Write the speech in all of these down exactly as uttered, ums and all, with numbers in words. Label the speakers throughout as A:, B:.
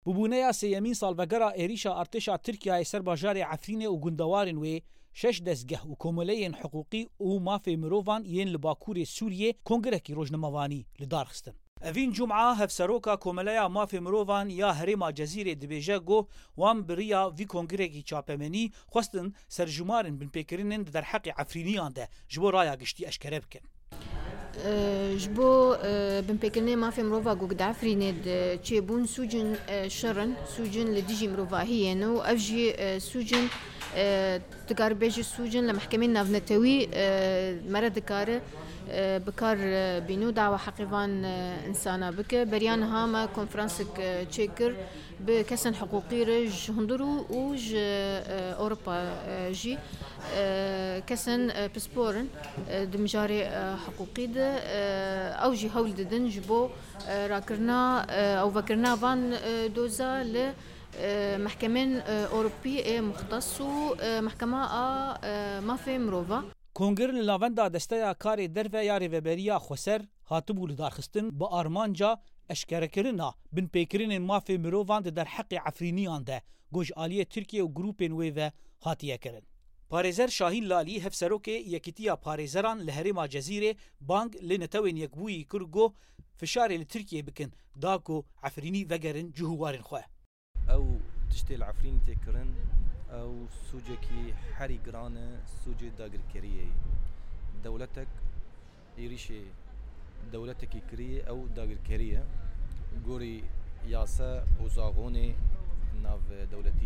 A: ببوونەیە سێیەمین ساڵڤەگەرا ێریشا ئەرتێشا تورکیایە سەر باژارێ عەفرینێ و گوندەوارên wê şeş dezgeh û komeleyên hiqûqî û mafê mirovan yên li Bakurê Sûriyê kongrekî rojnamevanî li dar xistin. Evîn cum'a hevseroka komeleya mafê mirovan ya Herêma Cezîrê dibêje got wan bi riya vî kongrekî çapemenî xwestin serjûmarên binpêkirinên di derheqê Efrîniyan de ji bo raya giştî eşkere bikin.
B: ji bo binpêkirinê mafê mirova got di Efrînê de çêbûn sûcên şerin sûcên li dijî mirovahiyê ne û ev jî sûcên dikare bêje sûcên li mehkemeyên navnetewî mere dikare bikar bîne û dawa heqîvan insana bike. Beriya niha me konferansek çêkir bi kesên hiqûqî re ji hundir û ji Ewropa jî kesên pisporin di mijarê hiqûqî de ew jî hewl didin ji bo rakirina ew vekirina van doza li محکمên Ewropî ê muxtas û mehkema a mafê mirova.
A: Kongirin li navenda desteya karê derve ya rêveberiya Xweser hatibû li darxistin bi armanca eşkerekirina binpêkirinên mafê mirovan di derheqê Efrîniyan de got ji aliyê Tirkiye û grûpên wê ve hatiye kirin. Parêzer Şahîn Lalî hevserokê Yekîtiya Parêzeran li Herêma Cezîrê bang lê netewên yekbûyî kir got fişarê li Tirkiye bikin da ku Efrînî vegerin cihûwarên xwe.
C: ew tiştê li Efrînê tê kirin ew sûcekî herî giran e sûcê dagirkeriyê ye. Dewletek êrişê dewletekî kiriye ew dagirkerî ye gorî yasa û zagonê nav dewletî.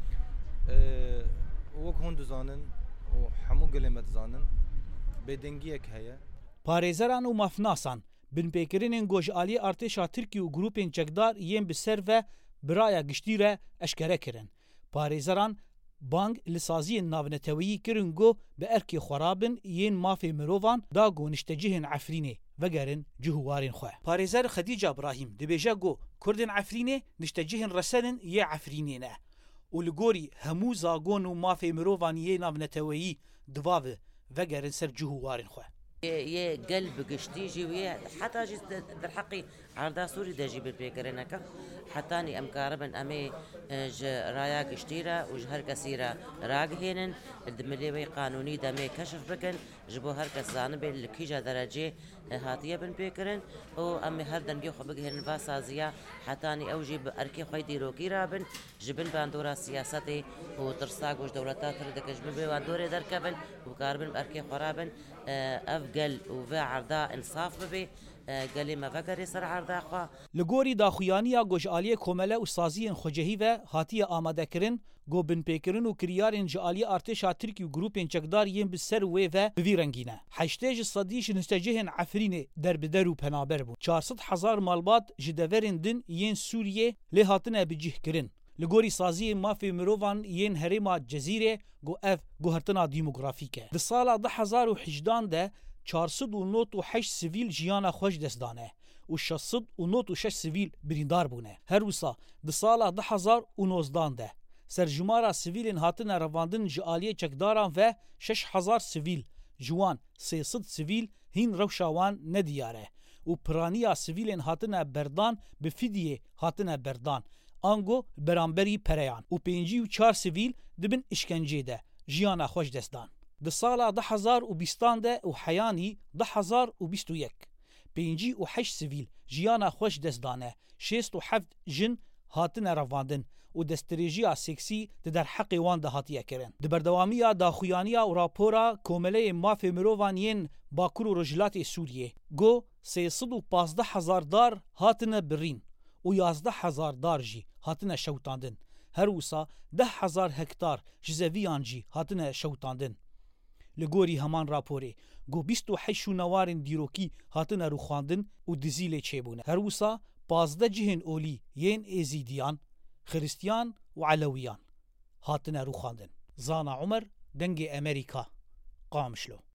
C: Wek hûn dizanin û hemû gelê me dizanin bêdengiyek heye.
A: Parêzeran û mafnasan binpêkirinên got ji aliyê artêşa Tirkî û grûpên çekdar yên bi ser ve bi raya giştî re eşkere kirin. Parêzeran bang li saziyên navnetewiyî kirin got bi erkê xwarabin yên mafê mirovan da got niştecihên Efrînê vegerin cihûwarên xwe. Parêzer Xedîca Ibrahîm dibêje got Kurdên Efrînê niştecihên reserên yê Efrînê ne û li gorî hemû zagon û mafê mirovan yê navnetewiyî divave vegerin ser cihûwarên xwe.
D: یه قلب قشتي جي ويا حتى جي در حقي عرضا سوري دا جي بالبيكرينك حتى ني ام كاربن امي ج رايا قشتيرا وج هر كسيرا راق هينن الدمليوي قانوني دا مي كشف بكن جبو هر كس زانب الكيجا درجه هاتيه بن بيكرن او امي هر دنجي خو بگهن فاسازيا حتى ني اوجي باركي خويدي روكي رابن جبن باندورا سياستي و ترساق وج دولتات ردكش بباندوري دركبن وكاربن باركي خرابن اف قل وفا عرضا انصاف ببي قالي ما فكر يسر عرضا خوا
A: لگوری داخویانیا گوش آلیه کومله و سازیین خوجهی و هاتیه آماده کرن گو بنپیکرن و کریارین جالی ارتشا ترکی و گروپین چکدار ین بسر و و بوی رنگینه. هشتاج صدیش نستجهن عفرین در بدر و پنابر بون. چهارصد هزار مالبات جدورن دن ین سوریه لهاتنه بجه کرن. لگوری سازی مافی مروان ین هرما جزیره گو اف گوهرتنا دیموگرافیکه. د سال ده هزار و هجده ده چهارصد و نود و هشت سیویل جیانا خوش دستانه و ششصد و نود و شش سیویل بریندار بونه. هر وسا د سال ده هزار و نوزده ده سرجمارا سیویلین هاتن رواندن جالیه چکداران و شش هزار سیویل جوان سیصد سیویل هین روشاوان ندیاره و پرانیا سیویلین هاتن بردان به فدیه هاتن بردان آنگو برانبری پریان و پنجی و چار سیویل دبن اشکنجه ده جیانا خوش دستان. د سال ده هزار و بیستان ده و حیانی ده هزار و بیست و یک پنجی و هشت سیویل جیانا خوش دستانه شست و هفت جن هاتن رواندن و دستریجیا سکسی ده در حق وان ده هاتیه کرن. ده بردوامیا داخویانیا و راپورا کومله مافی مروانین باکور و رجلات سوریه گو سیصد و پازده هزار دار هاتن برین و یازده هزار دار جی هاتن شوتاندن. هر وسا ده هزار هکتار جزویان جی هاتن شوتاندن. لگوری همان راپوری گو بیست و هشت نوارن دیروکی هاتن روخاندن و دزیل چیبونه. هر وسا پازده جهن اولی ین ازیدیان خریستیان و علویان هاتن روخاندن. زانا عمر دنگ امریکا قامشلو.